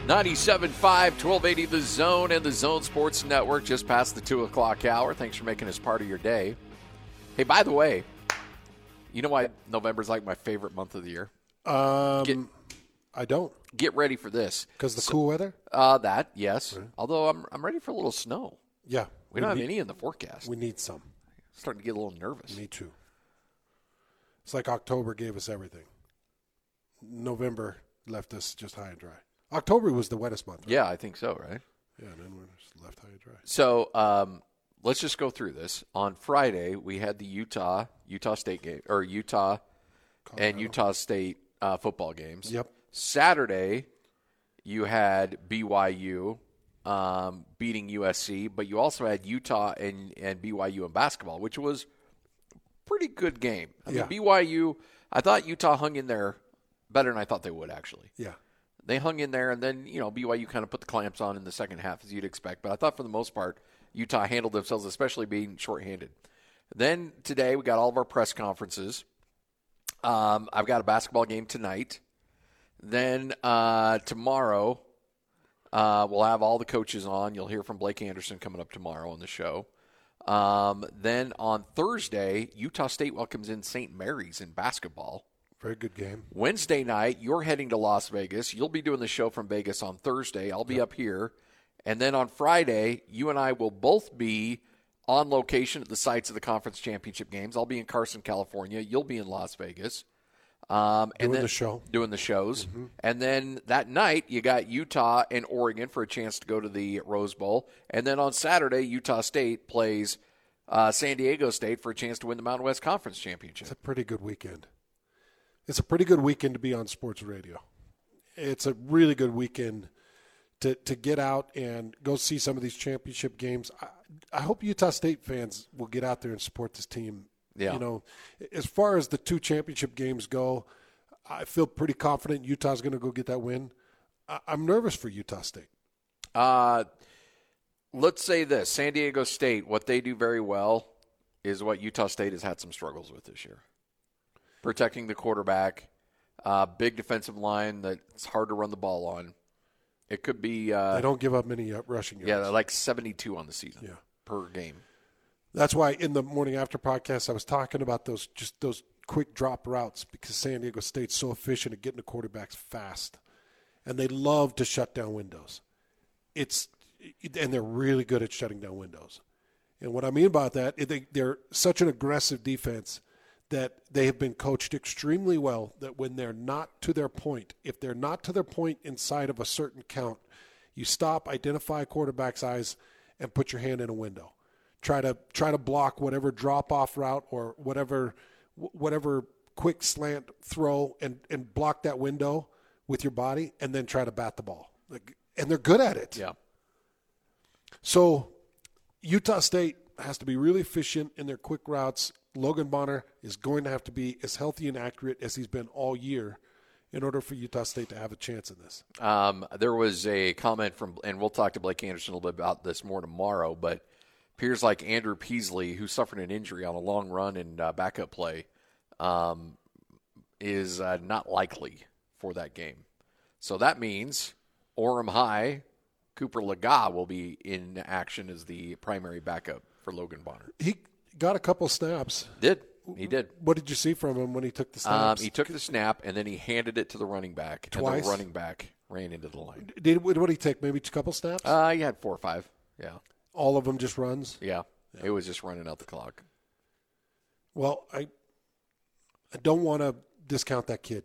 97.5, 1280 The Zone and the Zone Sports Network, just past the 2 o'clock hour. Thanks for making us part of your day. Hey, by the way, you know why November's like my favorite month of the year? I don't. Get ready for this. Because the cool weather? That, yes. Right. Although I'm ready for a little snow. Yeah. We don't have any in the forecast. We need some. Starting to get a little nervous. Me too. It's like October gave us everything. November left us just high and dry. October was the wettest month. Right? Yeah, I think so, right? Yeah, and then we're just left high and dry. So let's just go through this. On Friday, we had the Utah State game, or Utah Colorado. And Utah State football games. Yep. Saturday, you had BYU beating USC, but you also had Utah and BYU in basketball, which was a pretty good game. I mean, BYU, I thought Utah hung in there better than I thought they would, actually. Yeah. They hung in there, and then, BYU kind of put the clamps on in the second half, as you'd expect. But I thought for the most part, Utah handled themselves, especially being shorthanded. Then today, we got all of our press conferences. I've got a basketball game tonight. Then tomorrow, we'll have all the coaches on. You'll hear from Blake Anderson coming up tomorrow on the show. Then on Thursday, Utah State welcomes in St. Mary's in basketball. Very good game. Wednesday night, you're heading to Las Vegas. You'll be doing the show from Vegas on Thursday. I'll be up here. And then on Friday, you and I will both be on location at the sites of the conference championship games. I'll be in Carson, California. You'll be in Las Vegas. Doing the show. Doing the shows. Mm-hmm. And then that night, you got Utah and Oregon for a chance to go to the Rose Bowl. And then on Saturday, Utah State plays San Diego State for a chance to win the Mountain West Conference Championship. It's a pretty good weekend. It's a pretty good weekend to be on sports radio. It's a really good weekend to get out and go see some of these championship games. I hope Utah State fans will get out there and support this team. Yeah. As far as the two championship games go, I feel pretty confident Utah's going to go get that win. I'm nervous for Utah State. Let's say this. San Diego State, what they do very well is what Utah State has had some struggles with this year. Protecting the quarterback, big defensive line that's hard to run the ball on. It could be they don't give up many rushing yards. Yeah, they're like 72 on the season per game. That's why in the Morning After podcast I was talking about those quick drop routes because San Diego State's so efficient at getting the quarterbacks fast. And they love to shut down windows. And they're really good at shutting down windows. And what I mean about that, they're such an aggressive defense that they have been coached extremely well that when they're not to their point, if they're not to their point inside of a certain count, you stop, identify a quarterback's eyes, and put your hand in a window. Try to block whatever drop-off route or whatever quick slant throw and block that window with your body and then try to bat the ball. And they're good at it. Yeah. So Utah State has to be really efficient in their quick routes. Logan Bonner is going to have to be as healthy and accurate as he's been all year in order for Utah State to have a chance in this. There was a comment and we'll talk to Blake Anderson a little bit about this more tomorrow, but appears like Andrew Peasley, who suffered an injury on a long run and backup play, is not likely for that game. So that means Orem High, Cooper Lega will be in action as the primary backup for Logan Bonner. He got a couple snaps. He did. What did you see from him when he took the snaps? He took the snap, and then he handed it to the running back. Twice? And the running back ran into the line. What did he take, maybe a couple snaps? He had 4 or 5, yeah. All of them just runs? Yeah. It was just running out the clock. Well, I don't want to discount that kid.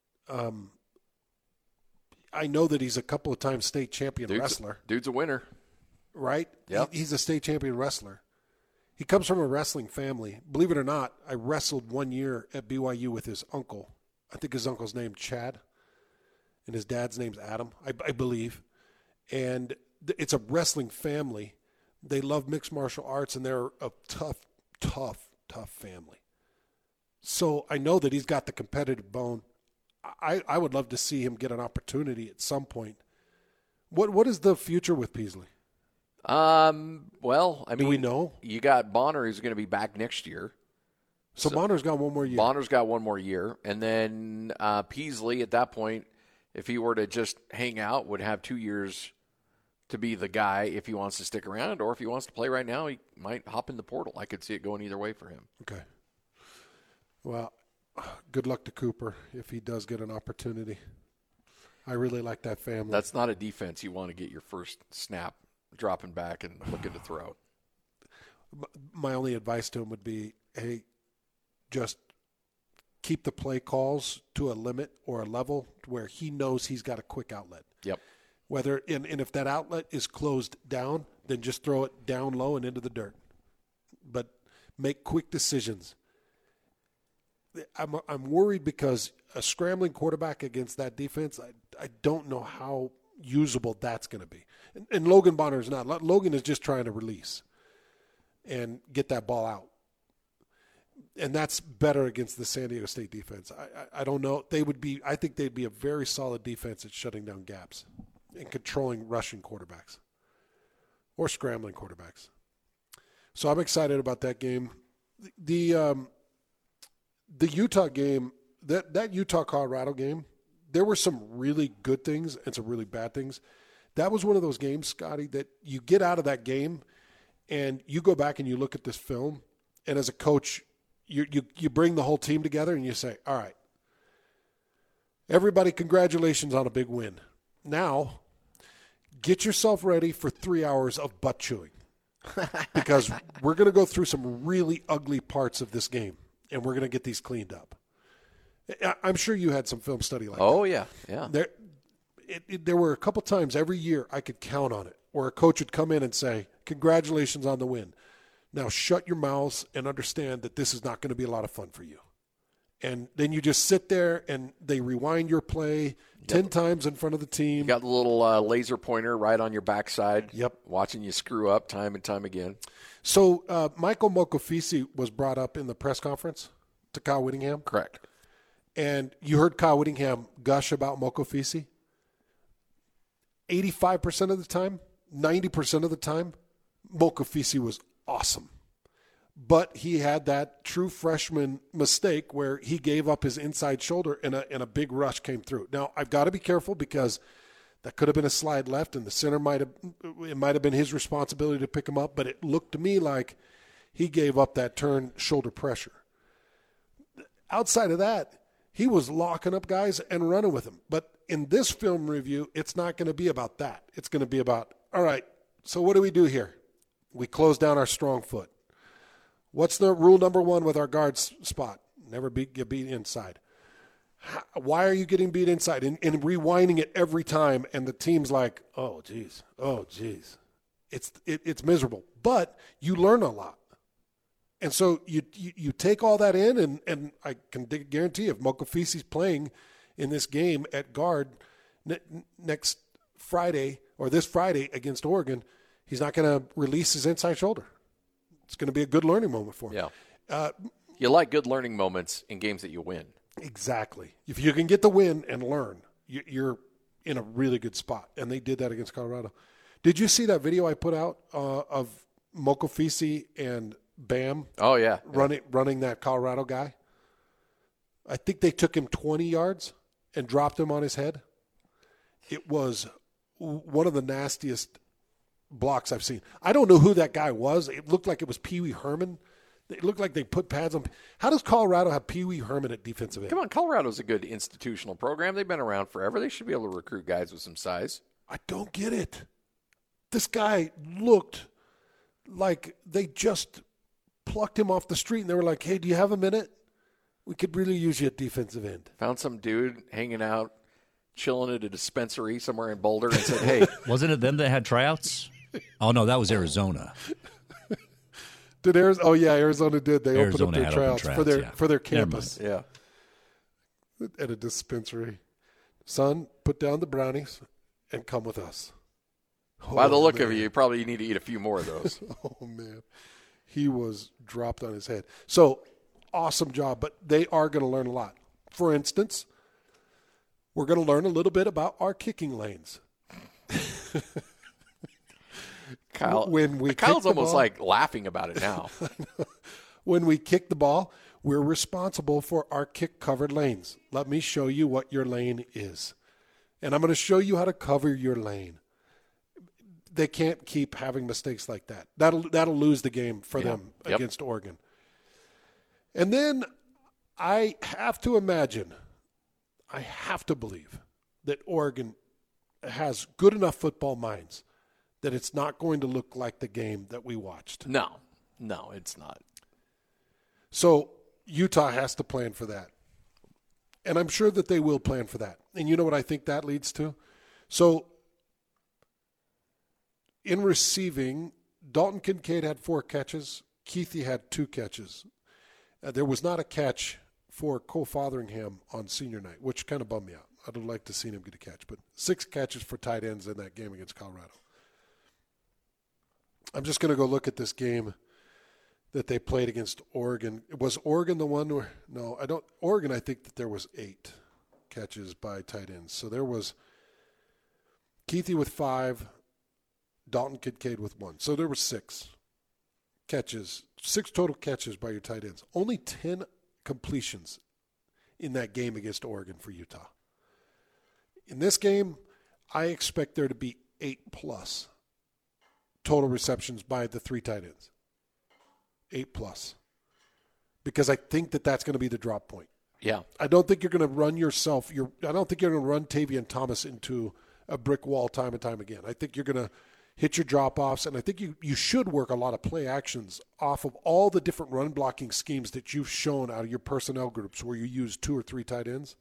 I know that he's a couple of times state champion wrestler. Dude's a winner. Right? Yep. He's a state champion wrestler. He comes from a wrestling family. Believe it or not, I wrestled 1 year at BYU with his uncle. I think his uncle's named Chad, and his dad's name's Adam, I believe. And it's a wrestling family. They love mixed martial arts, and they're a tough family. So I know that he's got the competitive bone. I would love to see him get an opportunity at some point. What is the future with Peasley? Well, I mean, do we know? You got Bonner, who's going to be back next year. So Bonner's got one more year. Bonner's got one more year. And then Peasley, at that point, if he were to just hang out, would have 2 years to be the guy if he wants to stick around, or if he wants to play right now, he might hop in the portal. I could see it going either way for him. Okay. Well, good luck to Cooper if he does get an opportunity. I really like that family. That's not a defense you want to get your first snap dropping back and looking to throw. My only advice to him would be, hey, just keep the play calls to a limit or a level where he knows he's got a quick outlet. Yep. And if that outlet is closed down, then just throw it down low and into the dirt. But make quick decisions. I'm worried because a scrambling quarterback against that defense, I don't know how usable that's going to be. And Logan Bonner is not. Logan is just trying to release and get that ball out. And that's better against the San Diego State defense. I don't know. I think they'd be a very solid defense at shutting down gaps and controlling rushing quarterbacks or scrambling quarterbacks. So I'm excited about that game. The Utah game, that Utah-Colorado game, there were some really good things and some really bad things. That was one of those games, Scotty, that you get out of that game and you go back and you look at this film, and as a coach, you bring the whole team together and you say, all right, everybody, congratulations on a big win. Now, get yourself ready for 3 hours of butt chewing because we're going to go through some really ugly parts of this game, and we're going to get these cleaned up. I'm sure you had some film study like that. Oh, yeah. There were a couple times every year I could count on it where a coach would come in and say, congratulations on the win. Now shut your mouths and understand that this is not going to be a lot of fun for you. And then you just sit there and they rewind your play 10 times in front of the team. You got the little laser pointer right on your backside. Yep. Watching you screw up time and time again. So Michael Mokofisi was brought up in the press conference to Kyle Whittingham. Correct. And you heard Kyle Whittingham gush about Mokofisi. 85% of the time, 90% of the time, Mokofisi was awesome. But he had that true freshman mistake where he gave up his inside shoulder and a big rush came through. Now, I've got to be careful because that could have been a slide left and the center might have been his responsibility to pick him up, but it looked to me like he gave up that turn shoulder pressure. Outside of that, he was locking up guys and running with them. But in this film review, it's not going to be about that. It's going to be about, all right, so what do we do here? We close down our strong foot. What's the rule number one with our guard spot? Never get beat inside. Why are you getting beat inside? And rewinding it every time, and the team's like, oh, geez. It's miserable. But you learn a lot. And so you take all that in, and I can guarantee if Mokofisi's playing in this game at guard next Friday or this Friday against Oregon, he's not going to release his inside shoulder. It's going to be a good learning moment for him. Yeah. You like good learning moments in games that you win. Exactly. If you can get the win and learn, you're in a really good spot. And they did that against Colorado. Did you see that video I put out of Mokofisi and Bam? Oh, yeah. Running that Colorado guy? I think they took him 20 yards and dropped him on his head. It was one of the nastiest blocks I've seen. I don't know who that guy was. It looked like it was Pee Wee Herman. It looked like they put pads on. How does Colorado have Pee Wee Herman at defensive end? Come on, Colorado's a good institutional program. They've been around forever. They should be able to recruit guys with some size. I don't get it. This guy looked like they just plucked him off the street and they were like, hey, do you have a minute? We could really use you at defensive end. Found some dude hanging out, chilling at a dispensary somewhere in Boulder and said, hey. Wasn't it them that had tryouts? Oh, no, that was Arizona. Did Arizona? Oh, yeah, Arizona did. They Arizona opened up their tryouts for their campus. Yeah. At a dispensary. Son, put down the brownies and come with us. By the look of it, you probably need to eat a few more of those. Oh, man. He was dropped on his head. So, awesome job, but they are going to learn a lot. For instance, we're going to learn a little bit about our kicking lanes. Kyle's almost like laughing about it now. When we kick the ball, we're responsible for our kick-covered lanes. Let me show you what your lane is. And I'm going to show you how to cover your lane. They can't keep having mistakes like that. That'll lose the game for them against Oregon. And then I have to believe that Oregon has good enough football minds that it's not going to look like the game that we watched. No, it's not. So Utah has to plan for that. And I'm sure that they will plan for that. And you know what I think that leads to? So in receiving, Dalton Kincaid had 4 catches. Keithy had 2 catches. There was not a catch for Cole Fotheringham on senior night, which kind of bummed me out. I'd have liked to see him get a catch. But 6 catches for tight ends in that game against Colorado. I'm just going to go look at this game that they played against Oregon. Was Oregon the one where – no, I don't – Oregon, I think that there was 8 catches by tight ends. So there was Keithy with 5, Dalton Kincaid with 1. So there were 6 catches, 6 total catches by your tight ends. Only 10 completions in that game against Oregon for Utah. In this game, I expect there to be 8+ total receptions by the 3 tight ends. 8+. Because I think that that's going to be the drop point. Yeah. I don't think you're going to run yourself. I don't think you're going to run Tavian Thomas into a brick wall time and time again. I think you're going to hit your drop-offs, and I think you should work a lot of play actions off of all the different run blocking schemes that you've shown out of your personnel groups where you use 2 or 3 tight ends.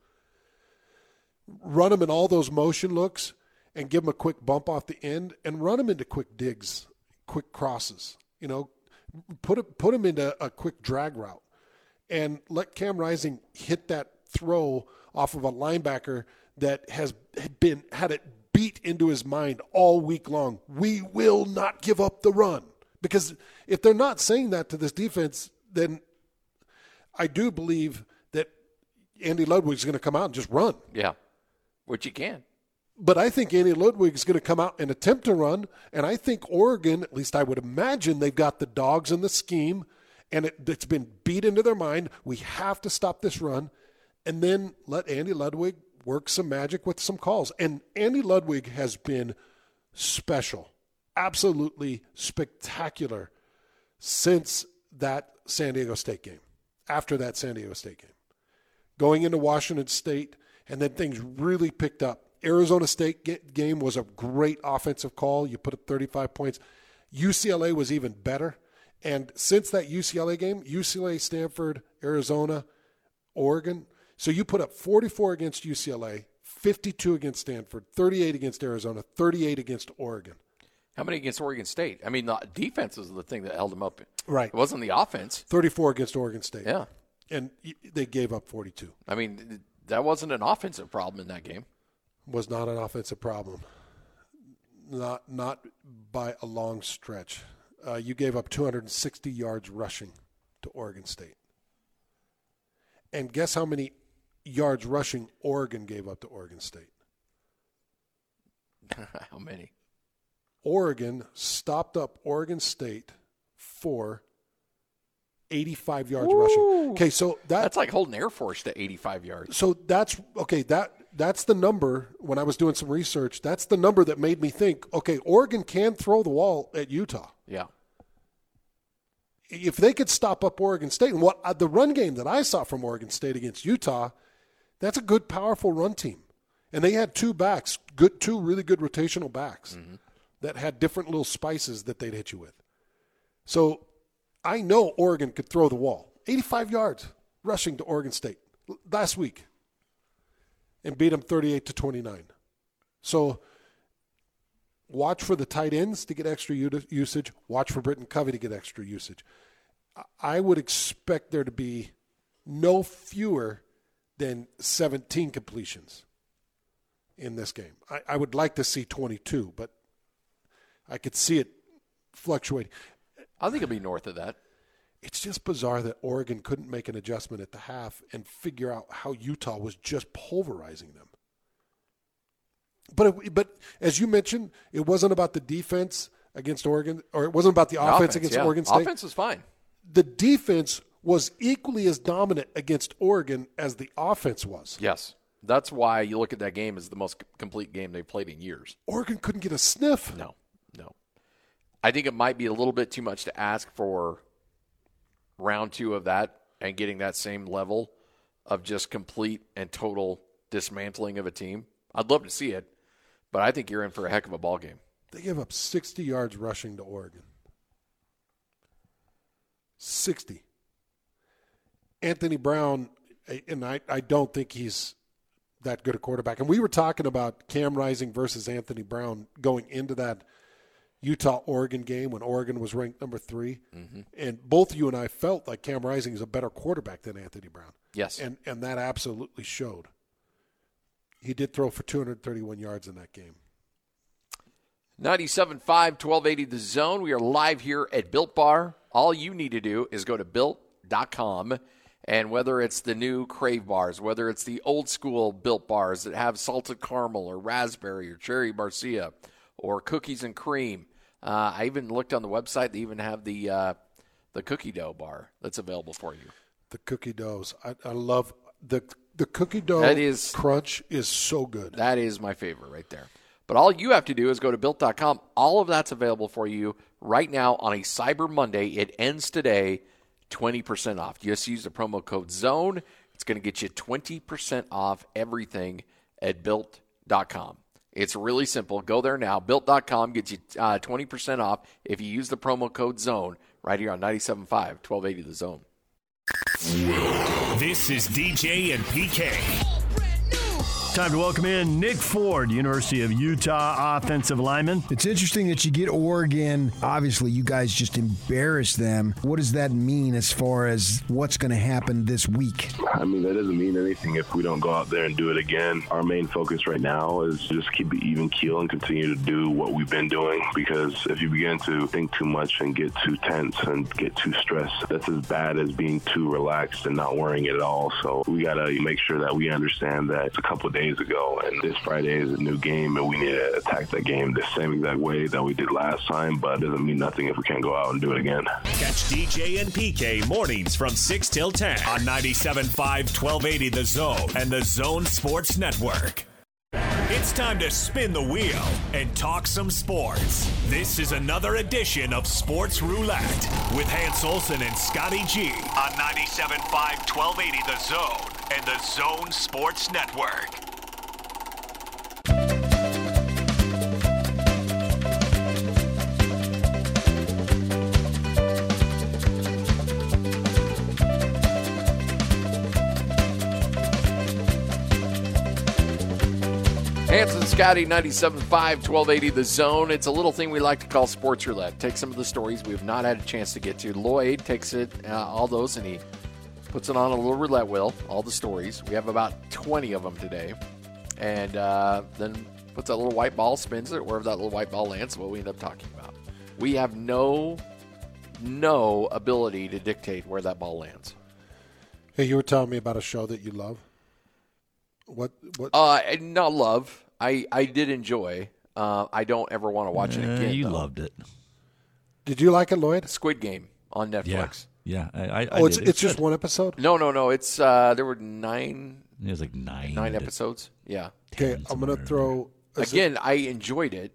Run them in all those motion looks and give them a quick bump off the end and run them into quick digs, quick crosses. You know, put them into a quick drag route and let Cam Rising hit that throw off of a linebacker that had it beat into his mind all week long. We will not give up the run. Because if they're not saying that to this defense, then I do believe that Andy Ludwig's going to come out and just run. Yeah, which he can. But I think Andy Ludwig is going to come out and attempt to run, and I think Oregon, at least I would imagine, they've got the dogs in the scheme, and it's been beat into their mind. We have to stop this run, and then let Andy Ludwig work some magic with some calls. And Andy Ludwig has been special, absolutely spectacular since that San Diego State game, after that San Diego State game. Going into Washington State, and then things really picked up. Arizona State game was a great offensive call. You put up 35 points. UCLA was even better. And since that UCLA game, UCLA, Stanford, Arizona, Oregon. So you put up 44 against UCLA, 52 against Stanford, 38 against Arizona, 38 against Oregon. How many against Oregon State? I mean, the defense was the thing that held them up. Right. It wasn't the offense. 34 against Oregon State. Yeah. And they gave up 42. I mean, that wasn't an offensive problem in that game. Was not an offensive problem. Not by a long stretch. You gave up 260 yards rushing to Oregon State. And guess how many yards rushing Oregon gave up to Oregon State? How many? Oregon stopped up Oregon State for 85 yards rushing. Okay, so that's like holding Air Force to 85 yards. So that's okay. That's the number. When I was doing some research, that's the number that made me think, okay, Oregon can throw the wall at Utah. Yeah. If they could stop up Oregon State, and what the run game that I saw from Oregon State against Utah, that's a good, powerful run team, and they had 2 backs, two really good rotational backs that had different little spices that they'd hit you with. So I know Oregon could throw the wall. 85 yards rushing to Oregon State last week and beat them 38-29. So watch for the tight ends to get extra usage. Watch for Britton Covey to get extra usage. I would expect there to be no fewer than 17 completions in this game. I would like to see 22, but I could see it fluctuating. I think it'll be north of that. It's just bizarre that Oregon couldn't make an adjustment at the half and figure out how Utah was just pulverizing them. But as you mentioned, it wasn't about the defense against Oregon, or it wasn't about the offense against Oregon State. Offense was fine. The defense was equally as dominant against Oregon as the offense was. Yes. That's why you look at that game as the most complete game they've played in years. Oregon couldn't get a sniff. No. I think it might be a little bit too much to ask for round 2 of that and getting that same level of just complete and total dismantling of a team. I'd love to see it, but I think you're in for a heck of a ball game. They gave up 60 yards rushing to Oregon. 60. Anthony Brown, and I don't think he's that good a quarterback. And we were talking about Cam Rising versus Anthony Brown going into that Utah-Oregon game when Oregon was ranked number 3. Mm-hmm. And both you and I felt like Cam Rising is a better quarterback than Anthony Brown. Yes. And that absolutely showed. He did throw for 231 yards in that game. 97.5, 1280 The Zone. We are live here at Built Bar. All you need to do is go to Built.com, and whether it's the new Crave bars, whether it's the old school Built bars that have salted caramel or raspberry or cherry barcia or cookies and cream. I even looked on the website. They even have the cookie dough bar that's available for you. The cookie doughs. I love the cookie dough crunch is so good. That is my favorite right there. But all you have to do is go to Built.com. All of that's available for you right now on a Cyber Monday. It ends today, 20% off. Just use the promo code ZONE. It's going to get you 20% off everything at Built.com. It's really simple. Go there now. Built.com gets you 20% off if you use the promo code ZONE right here on 97.5, 1280 The Zone. This is DJ and PK. Time to welcome in Nick Ford, University of Utah offensive lineman. It's interesting that you get Oregon. Obviously, you guys just embarrassed them. What does that mean as far as what's going to happen this week? I mean, that doesn't mean anything if we don't go out there and do it again. Our main focus right now is just keep it even keel and continue to do what we've been doing, because if you begin to think too much and get too tense and get too stressed, that's as bad as being too relaxed and not worrying it at all. So we got to make sure that we understand that it's a couple of days ago, and this Friday is a new game, and we need to attack that game the same exact way that we did last time, but it doesn't mean nothing if we can't go out and do it again. Catch DJ and PK mornings from 6 till 10 on 97.5, 1280 The Zone and the Zone Sports Network. It's time to spin the wheel and talk some sports. This is another edition of Sports Roulette with Hans Olsen and Scotty G on 97.5, 1280 The Zone and the Zone Sports Network. Hanson Scotty, 97.5, 1280 The Zone. It's a little thing we like to call Sports Roulette. Take some of the stories we have not had a chance to get to. Lloyd takes it, all those, and he puts it on a little roulette wheel, all the stories. We have about 20 of them today. And then puts that little white ball, spins it, wherever that little white ball lands, what we end up talking about. We have no ability to dictate where that ball lands. Hey, you were telling me about a show that you love. What? Not love. I did enjoy. I don't ever want to watch it again. You though. loved it. Did you like it, Lloyd? Squid Game on Netflix. Yeah. It's just one episode? No. It's there were 9. It was like 9 episodes. Yeah. Okay, I'm going to throw. Again, I enjoyed it.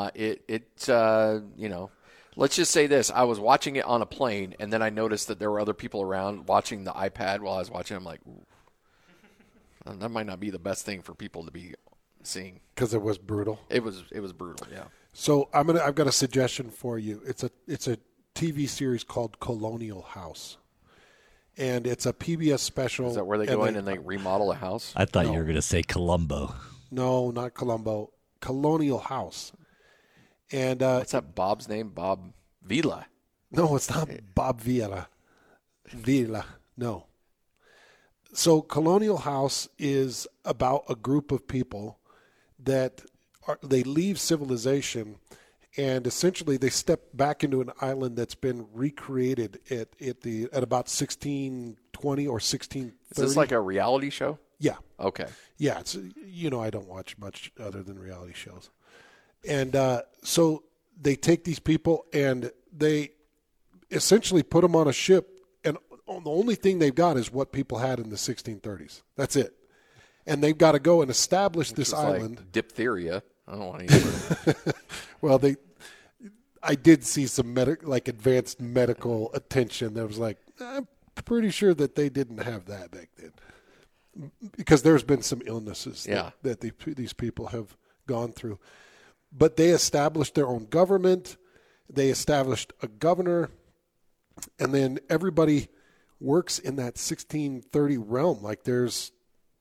Let's just say this: I was watching it on a plane, and then I noticed that there were other people around watching the iPad while I was watching. I'm like, ooh. That might not be the best thing for people to be seeing, because it was brutal. It was brutal, yeah. So I've got a suggestion for you. It's a TV series called Colonial House, and it's a PBS special. Is that where they go in and they remodel a house? I thought you were going to say Columbo. No, not Columbo. Colonial House. And what's that Bob's name? Bob Vila. No, it's not Bob Vila. No. So Colonial House is about a group of people that they leave civilization, and essentially they step back into an island that's been recreated at about 1620 or 1630. Is this like a reality show? Yeah. Okay. Yeah, it's I don't watch much other than reality shows, and so they take these people and they essentially put them on a ship. And the only thing they've got is what people had in the 1630s. That's it. and they've got to go and establish this It's island. like diphtheria. I don't want to use it. Well, I did see some advanced medical attention that was like, I'm pretty sure that they didn't have that back then, because there's been some illnesses that these people have gone through. But they established their own government. They established a governor, and then everybody works in that 1630 realm. Like there's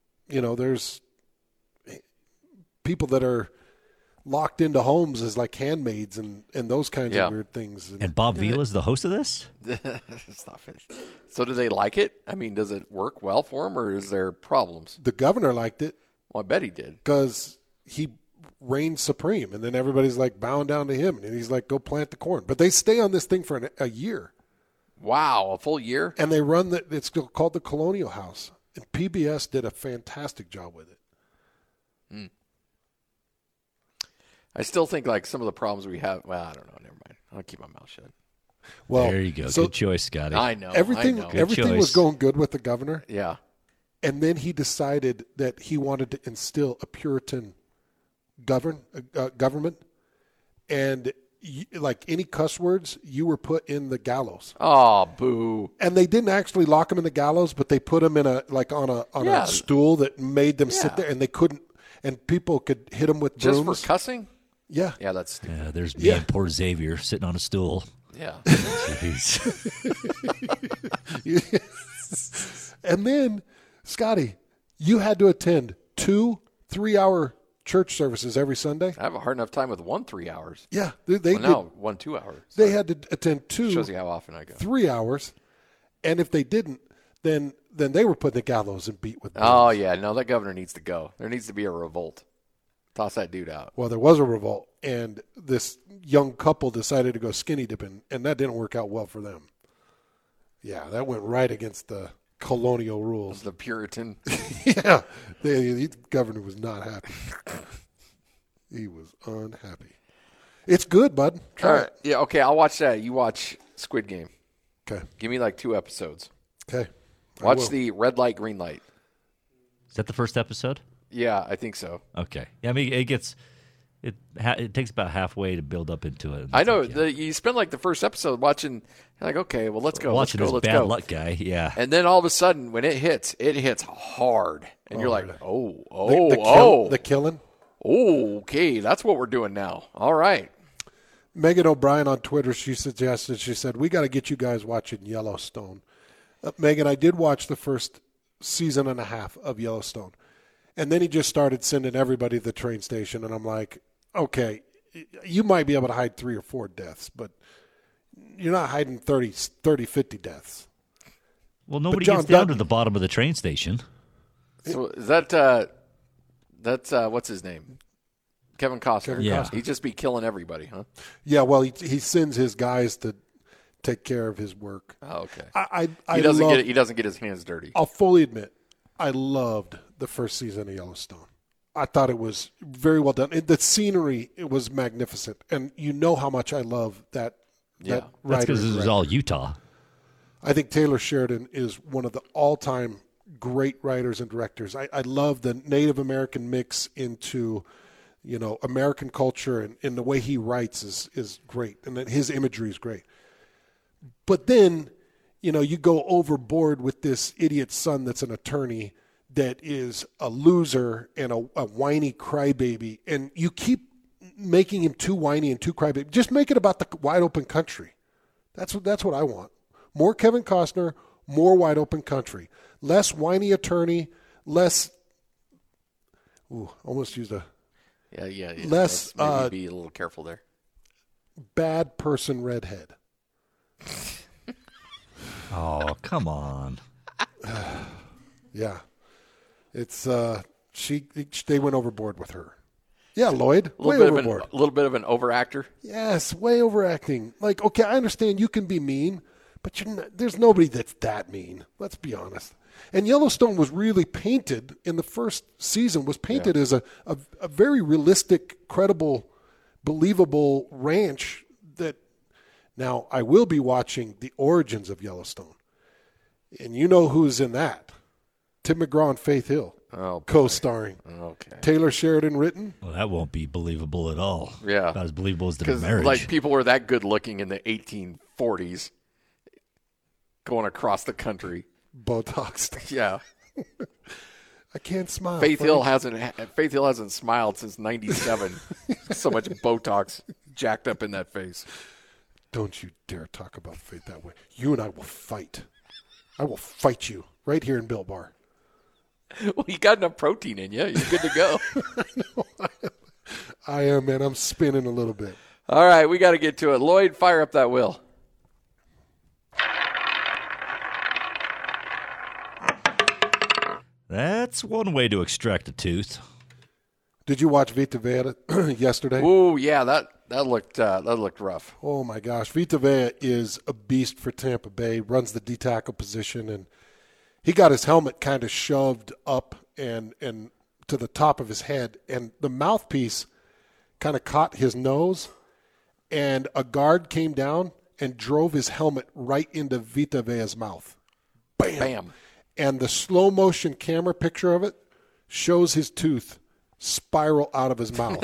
people that are locked into homes as like handmaids and those kinds of weird things. And Bob Vila is the host of this? It's not finished. So do they like it? I mean, does it work well for them, or is there problems? The governor liked it. Well, I bet he did. Because he reigned supreme, and then everybody's like bowing down to him, and he's like, go plant the corn. But they stay on this thing for a year. Wow, a full year? And they run it's called the Colonial House. And PBS did a fantastic job with it. I still think like some of the problems we have. Well, I don't know. Never mind. I'll keep my mouth shut. Well, there you go. So good choice, Scotty. I know. Everything was going good with the governor. Yeah. And then he decided that he wanted to instill a Puritan government, and like any cuss words, you were put in the gallows. Oh, boo! And they didn't actually lock him in the gallows, but they put him in a stool that made them sit there, and they couldn't. And people could hit him with brooms. Just for cussing? Yeah. Yeah, that's stupid. Yeah, there's me and poor Xavier sitting on a stool. Yeah. And then, Scotty, you had to attend 2 3-hour church services every Sunday. I have a hard enough time with 1 3 hours. Yeah. 1 2 hours. They had to attend 2 Shows you how often I go. 3 hours. And if they didn't, then they were put in the gallows and beat with brooms. Oh, yeah. No, that governor needs to go. There needs to be a revolt. Toss that dude out. Well, there was a revolt, and this young couple decided to go skinny dipping, and that didn't work out well for them. Yeah, that went right against the colonial rules. The Puritan. Yeah. The governor was not happy. He was unhappy. It's good, bud. Try it. Yeah, okay, I'll watch that. You watch Squid Game. Okay. Give me like 2 episodes. Okay. Watch the red light, green light. Is that the first episode? Yeah, I think so. Okay. Yeah, I mean, it takes about halfway to build up into it. I know. You spend like the first episode watching, like, okay, well, let's go. Watching let's go, this let's bad go. luck guy, yeah. And then all of a sudden, when it hits hard. And you're like, really? The killing? Okay, that's what we're doing now. All right. Megan O'Brien on Twitter, she said, we got to get you guys watching Yellowstone. Megan, I did watch the first season and a half of Yellowstone. And then he just started sending everybody to the train station. And I'm like, okay, you might be able to hide 3 or 4 deaths, but you're not hiding 30, 50 deaths. Well, nobody gets down to the bottom of the train station. So is that's what's his name? Kevin Costner. Yeah. He'd just be killing everybody, huh? Yeah, well, he sends his guys to take care of his work. Oh, okay. He doesn't get his hands dirty. I'll fully admit, I loved the first season of Yellowstone. I thought it was very well done. The scenery, it was magnificent. And you know how much I love that. Yeah. That's because this is all Utah. I think Taylor Sheridan is one of the all-time great writers and directors. I love the Native American mix into, American culture, and the way he writes is great. And then his imagery is great. But then, you go overboard with this idiot son that's an attorney that is a loser and a whiny crybaby, and you keep making him too whiny and too crybaby. Just make it about the wide open country. That's what I want. More Kevin Costner, more wide open country. Less whiny attorney, less almost used a Yeah. less maybe be a little careful there. Bad person redhead. Oh, come on. Yeah. It's they went overboard with her. Yeah, Lloyd. A little bit of an overactor. Yes, way overacting. Like, okay, I understand you can be mean, but there's nobody that's that mean. Let's be honest. And Yellowstone was really painted in the first season as a very realistic, credible, believable ranch that now I will be watching the origins of Yellowstone. And you know who's in that. Tim McGraw and Faith Hill. Oh, boy. co-starring. Okay. Taylor Sheridan written. Well, that won't be believable at all. Yeah. Not as believable as the Because marriage. like people were that good looking in the 1840s, going across the country. Botox. Yeah. I can't smile. Faith Frank. Hill hasn't smiled since '97. So much Botox jacked up in that face. Don't you dare talk about Faith that way. You and I will fight. I will fight you right here in Built Bar. Well, you got enough protein in you. You're good to go. I am, man. I'm spinning a little bit. All right, we got to get to it. Lloyd, fire up that wheel. That's one way to extract a tooth. Did you watch Vita Vea yesterday? Ooh, yeah, that looked rough. Oh, my gosh. Vita Vea is a beast for Tampa Bay, runs the D-tackle position, and he got his helmet kind of shoved up and to the top of his head, and the mouthpiece kind of caught his nose, and a guard came down and drove his helmet right into Vita Vea's mouth. Bam. Bam. And the slow-motion camera picture of it shows his tooth spiral out of his mouth.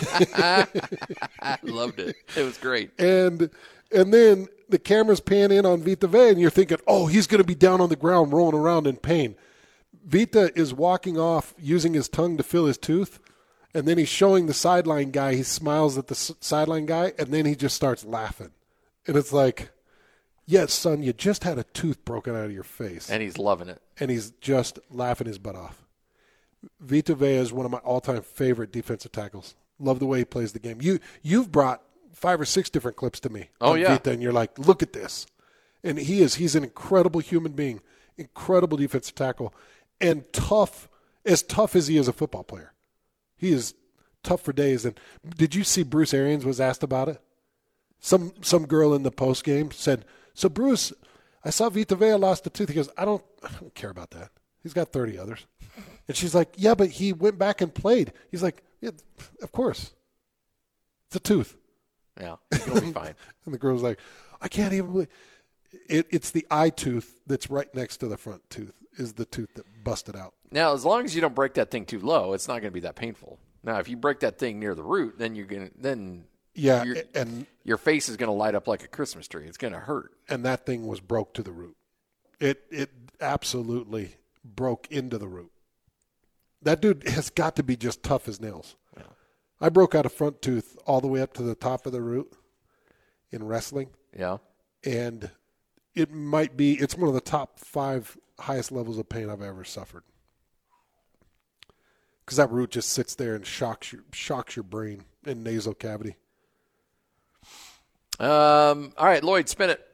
I loved it. It was great. And then the cameras pan in on Vita Vea, and you're thinking, oh, he's going to be down on the ground rolling around in pain. Vita is walking off using his tongue to fill his tooth, and then he's showing the sideline guy. He smiles at the sideline guy, and then he just starts laughing. And it's like, yes, son, you just had a tooth broken out of your face. And he's loving it. And he's just laughing his butt off. Vita Vea is one of my all-time favorite defensive tackles. Love the way he plays the game. You've brought 5 or 6 different clips to me on Vita, and you're like, look at this. And he's an incredible human being, incredible defensive tackle, and tough as he is a football player. He is tough for days. And did you see Bruce Arians was asked about it? Some girl in the post game said, so Bruce, I saw Vita Vea lost a tooth. He goes, I don't care about that. He's got 30 others. And she's like, yeah, but he went back and played. He's like, yeah, of course. It's a tooth. Yeah, it'll be fine. And the girl's like, I can't even believe it's the eye tooth that's right next to the front tooth is the tooth that busted out. Now, as long as you don't break that thing too low, it's not going to be that painful. Now, if you break that thing near the root, then your face is going to light up like a Christmas tree. It's going to hurt. And that thing was broke to the root. It absolutely broke into the root. That dude has got to be just tough as nails. Yeah. I broke out a front tooth all the way up to the top of the root in wrestling. Yeah. And it's one of the top 5 highest levels of pain I've ever suffered. Because that root just sits there and shocks your brain and nasal cavity. All right, Lloyd, spin it.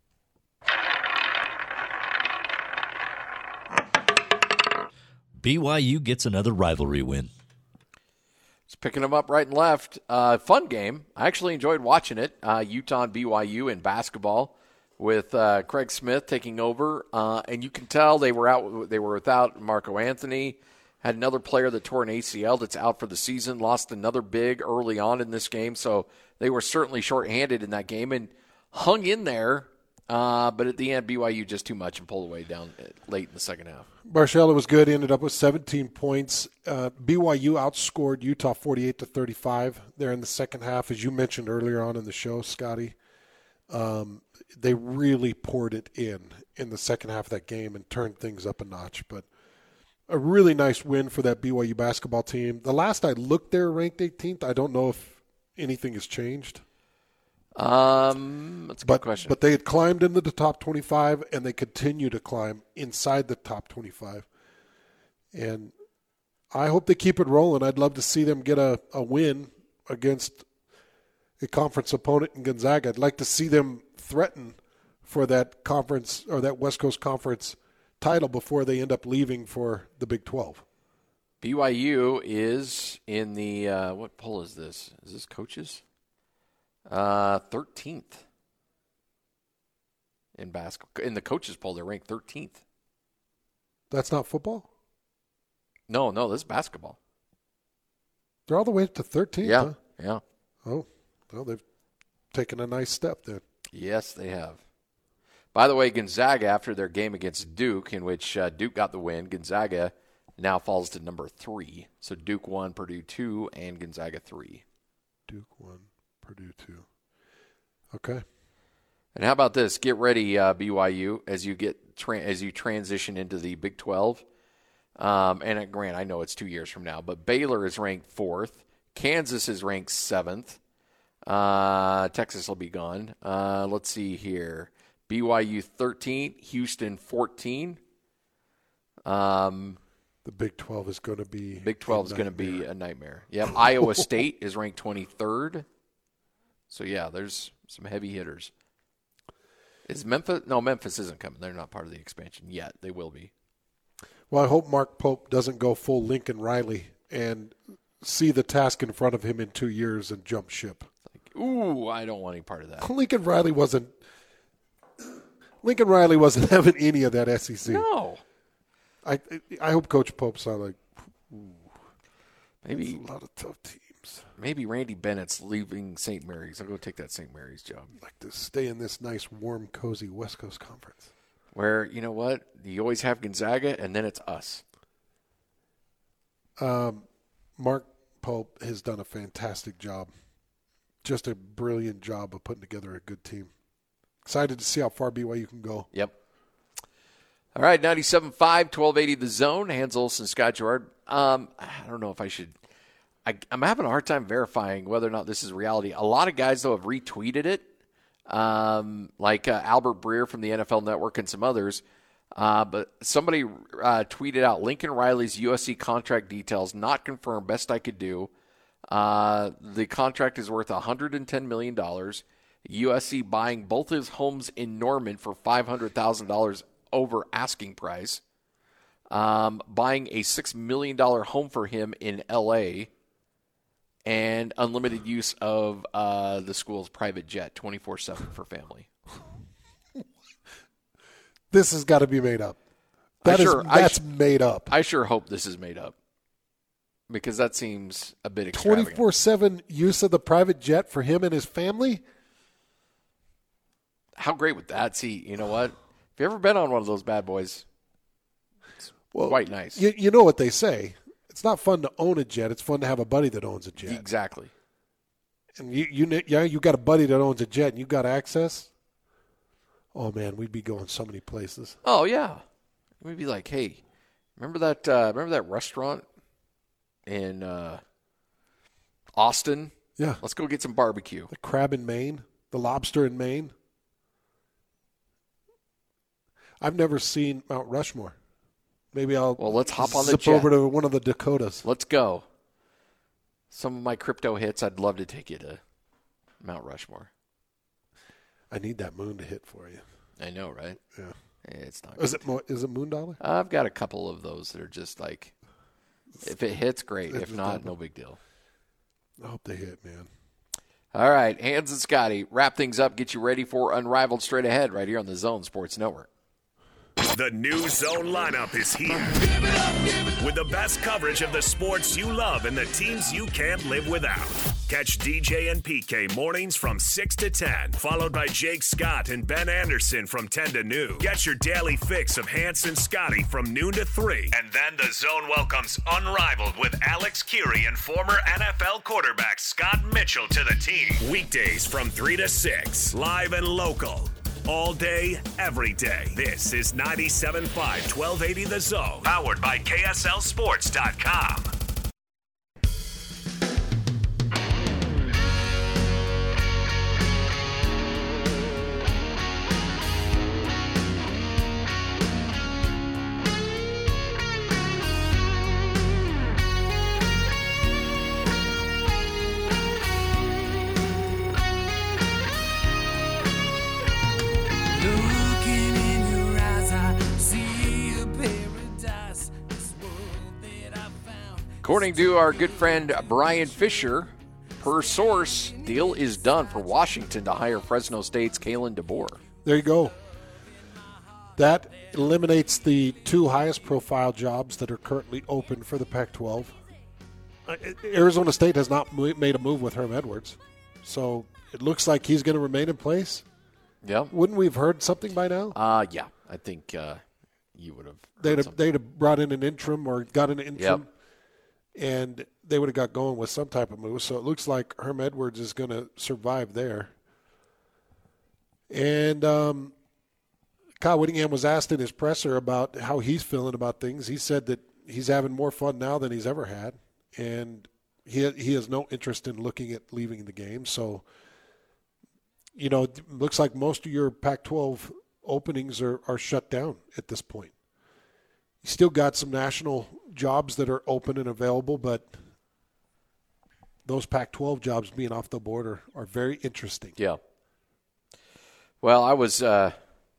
BYU gets another rivalry win. Just picking them up right and left. Fun game. I actually enjoyed watching it. Utah and BYU in basketball with Craig Smith taking over. And you can tell they were without Marco Anthony. Had another player that tore an ACL that's out for the season. Lost another big early on in this game. So they were certainly shorthanded in that game and hung in there. But at the end, BYU just too much and pulled away down late in the second half. Barcella was good. He ended up with 17 points. BYU outscored Utah 48-35 there in the second half. As you mentioned earlier on in the show, Scotty, they really poured it in the second half of that game and turned things up a notch. But a really nice win for that BYU basketball team. The last I looked, they're ranked 18th. I don't know if anything has changed. That's a good question. But they had climbed into the top 25, and they continue to climb inside the top 25. And I hope they keep it rolling. I'd love to see them get a win against a conference opponent in Gonzaga. I'd like to see them threaten for that conference or that West Coast Conference title before they end up leaving for the Big 12. BYU is in the what poll is this? Is this coaches? 13th in basketball. In the coaches poll, they're ranked 13th. That's not football? No, this is basketball. They're all the way up to 13th. Yeah, huh? yeah. Oh, well, they've taken a nice step then. Yes, they have. By the way, Gonzaga, after their game against Duke, in which Duke got the win, Gonzaga now falls to number 3. So Duke 1, Purdue 2, and Gonzaga 3. Duke 1, Purdue 2. Okay. And how about this? Get ready, BYU, as you transition into the Big 12. And Grant, I know it's 2 years from now, but Baylor is ranked 4th. Kansas is ranked 7th. Texas will be gone. Let's see here. BYU 13, Houston 14. The Big 12 is going to be a nightmare. Yep. Iowa State is ranked 23rd. So yeah, there's some heavy hitters. Is Memphis? No, Memphis isn't coming. They're not part of the expansion yet. They will be. Well, I hope Mark Pope doesn't go full Lincoln Riley and see the task in front of him in 2 years and jump ship. Ooh, I don't want any part of that. Lincoln Riley wasn't having any of that SEC. No. I hope Coach Pope saw like, maybe a lot of tough teams. Maybe Randy Bennett's leaving St. Mary's. I'll go take that St. Mary's job. I'd like to stay in this nice, warm, cozy West Coast Conference. Where, you know what? You always have Gonzaga, and then it's us. Mark Pope has done a fantastic job. Just a brilliant job of putting together a good team. Excited to see how far BYU can go. Yep. All right, 97.5, 1280 The Zone. Hans Olsen, Scott Gerard. I don't know if I should. I'm having a hard time verifying whether or not this is reality. A lot of guys, though, have retweeted it, like Albert Breer from the NFL Network and some others. But somebody tweeted out Lincoln Riley's USC contract details not confirmed. Best I could do. The contract is worth $110 million. USC buying both his homes in Norman for $500,000 over asking price. Buying a $6 million home for him in L.A., and unlimited use of the school's private jet, 24/7 for family. This has got to be made up. That's made up. I sure hope this is made up, because that seems a bit extravagant. 24/7 use of the private jet for him and his family? How great would that see? You know what? Have you ever been on one of those bad boys? It's quite nice. You know what they say. It's not fun to own a jet. It's fun to have a buddy that owns a jet. Exactly. And you got a buddy that owns a jet and you got access. Oh man, we'd be going so many places. Oh yeah, we'd be like, hey, remember that restaurant in Austin? Yeah. Let's go get some barbecue. The crab in Maine, the lobster in Maine. I've never seen Mount Rushmore. Maybe let's hop on the zip jet over to one of the Dakotas. Let's go. Some of my crypto hits, I'd love to take you to Mount Rushmore. I need that moon to hit for you. I know, right? Yeah. It's not good. Is it Moon Dollar? I've got a couple of those that are just like, if it hits, great. If not, no big deal. I hope they hit, man. All right, Hans and Scotty, wrap things up, get you ready for Unrivaled straight ahead right here on the Zone Sports Network. The new Zone lineup is here. With the best coverage of the sports you love and the teams you can't live without. Catch DJ and PK mornings from 6 to 10, followed by Jake Scott and Ben Anderson from 10 to noon. Get your daily fix of Hans and Scotty from noon to 3. And then the Zone welcomes Unrivaled with Alex Curie and former NFL quarterback Scott Mitchell to the team. Weekdays from 3 to 6, live and local. All day, every day. This is 97.5 1280 The Zone, powered by KSLSports.com. According to our good friend Brian Fisher, per source, deal is done for Washington to hire Fresno State's Kalen DeBoer. There you go. That eliminates the two highest profile jobs that are currently open for the Pac-12. Arizona State has not made a move with Herm Edwards, so it looks like he's going to remain in place. Yeah. Wouldn't we have heard something by now? Yeah. I think you would have. They'd have brought in an interim or got an interim, and they would have got going with some type of move. So it looks like Herm Edwards is going to survive there. And Kyle Whittingham was asked in his presser about how he's feeling about things. He said that he's having more fun now than he's ever had, and he has no interest in looking at leaving the game. So, it looks like most of your Pac-12 openings are shut down at this point. You still got some national jobs that are open and available, but those Pac-12 jobs being off the board are very interesting. Yeah. Well, I was, I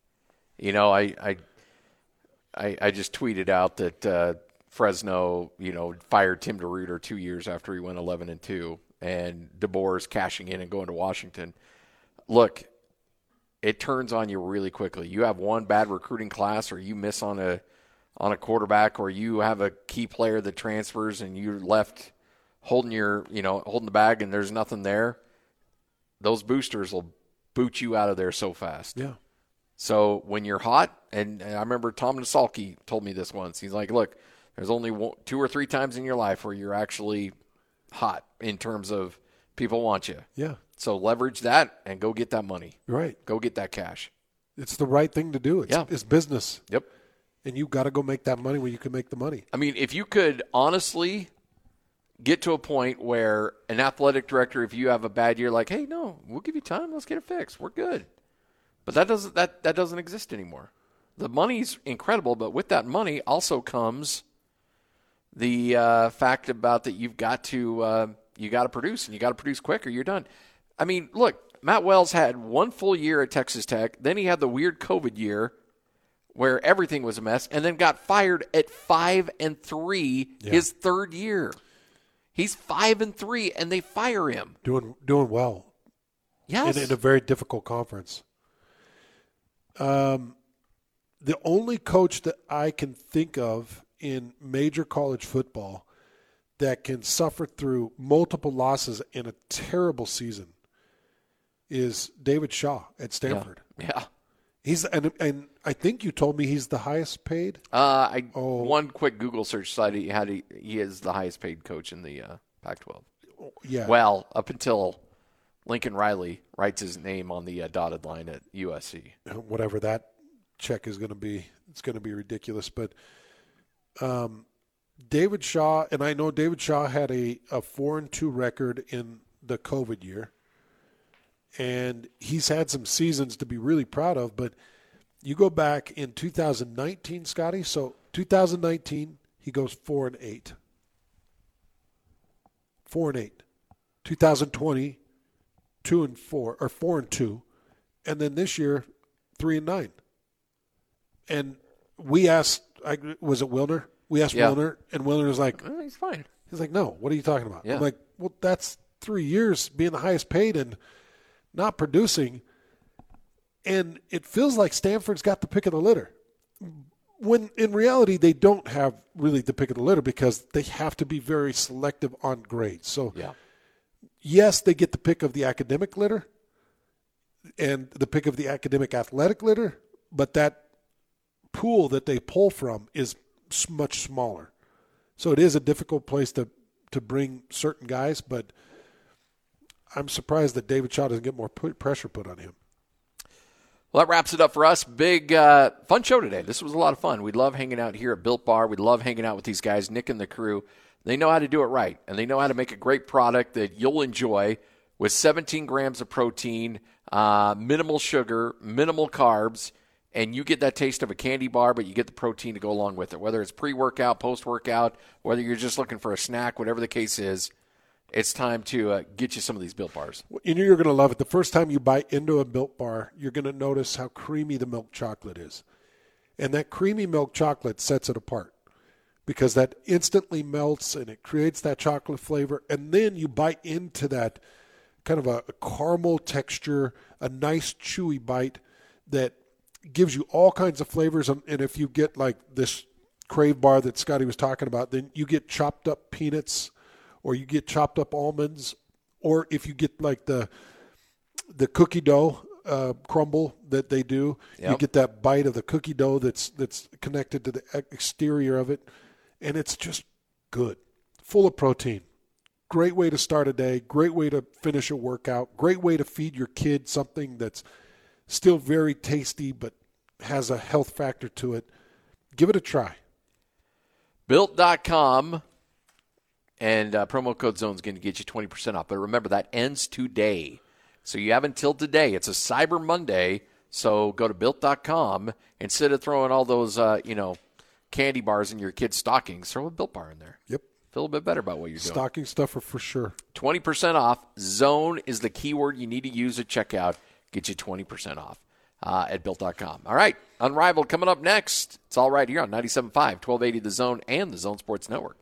just tweeted out that Fresno, fired Tim DeRuyter 2 years after he went 11-2, and DeBoer's cashing in and going to Washington. Look, it turns on you really quickly. You have one bad recruiting class, or you miss on a quarterback, or you have a key player that transfers and you're left holding the bag and there's nothing there. Those boosters will boot you out of there so fast. Yeah. So when you're hot, and I remember Tom Nasalki told me this once. He's like, look, there's only 2 or 3 times in your life where you're actually hot in terms of people want you. Yeah. So leverage that and go get that money. Right. Go get that cash. It's the right thing to do. It's business. Yep. And you've got to go make that money where you can make the money. I mean, if you could honestly get to a point where an athletic director, if you have a bad year, like, hey, no, we'll give you time. Let's get it fixed. We're good. But that doesn't exist anymore. The money's incredible, but with that money also comes the fact about that you've got to produce, and you got to produce quick or you're done. I mean, look, Matt Wells had 1 full year at Texas Tech. Then he had the weird COVID year where everything was a mess, and then got fired at 5-3 his third year. He's 5-3, and they fire him. Doing well. Yes. In a very difficult conference. The only coach that I can think of in major college football that can suffer through multiple losses in a terrible season is David Shaw at Stanford. Yeah. He's and I think you told me he's the highest paid. One quick Google search site, he is the highest paid coach in the Pac-12. Yeah. Well, up until Lincoln Riley writes his name on the dotted line at USC. Whatever that check is going to be, it's going to be ridiculous. But David Shaw, and I know David Shaw had a 4-2 record in the COVID year. And he's had some seasons to be really proud of, but you go back in 2019, Scotty. So 2019, he goes 4-8. 4-8. 2020, 2-4 or 4-2, and then this year, 3-9. And we asked, was it Wilner? We asked Wilner, and Wilner was like, he's fine. He's like, no. What are you talking about? Yeah. I'm like, well, that's 3 years being the highest paid and not producing, and it feels like Stanford's got the pick of the litter. When in reality, they don't have really the pick of the litter because they have to be very selective on grades. So, yes, they get the pick of the academic litter and the pick of the academic athletic litter, but that pool that they pull from is much smaller. So it is a difficult place to bring certain guys, but I'm surprised that David Shaw doesn't get more pressure put on him. Well, that wraps it up for us. Big fun show today. This was a lot of fun. We love hanging out here at Built Bar. We love hanging out with these guys, Nick and the crew. They know how to do it right, and they know how to make a great product that you'll enjoy with 17 grams of protein, minimal sugar, minimal carbs, and you get that taste of a candy bar, but you get the protein to go along with it, whether it's pre-workout, post-workout, whether you're just looking for a snack, whatever the case is. It's time to get you some of these Built Bars. You know you're going to love it. The first time you bite into a Built Bar, you're going to notice how creamy the milk chocolate is. And that creamy milk chocolate sets it apart because that instantly melts and it creates that chocolate flavor. And then you bite into that kind of a caramel texture, a nice chewy bite that gives you all kinds of flavors. And if you get like this Crave Bar that Scotty was talking about, then you get chopped up peanuts, or you get chopped up almonds, or if you get like the cookie dough, crumble that they do. Yep. You get that bite of the cookie dough that's connected to the exterior of it, and it's just good, full of protein. Great way to start a day, great way to finish a workout, great way to feed your kid something that's still very tasty but has a health factor to it. Give it a try. Built.com and promo code ZONE is going to get you 20% off. But remember, that ends today. So you have until today. It's a Cyber Monday, so go to Built.com. Instead of throwing all those, candy bars in your kid's stockings, throw a Built bar in there. Yep. Feel a bit better about what you're doing. Stocking stuffer for sure. 20% off. Zone is the keyword you need to use at checkout. Get you 20% off at Built.com. All right. Unrivaled coming up next. It's all right here on 97.5, 1280 The Zone and the Zone Sports Network.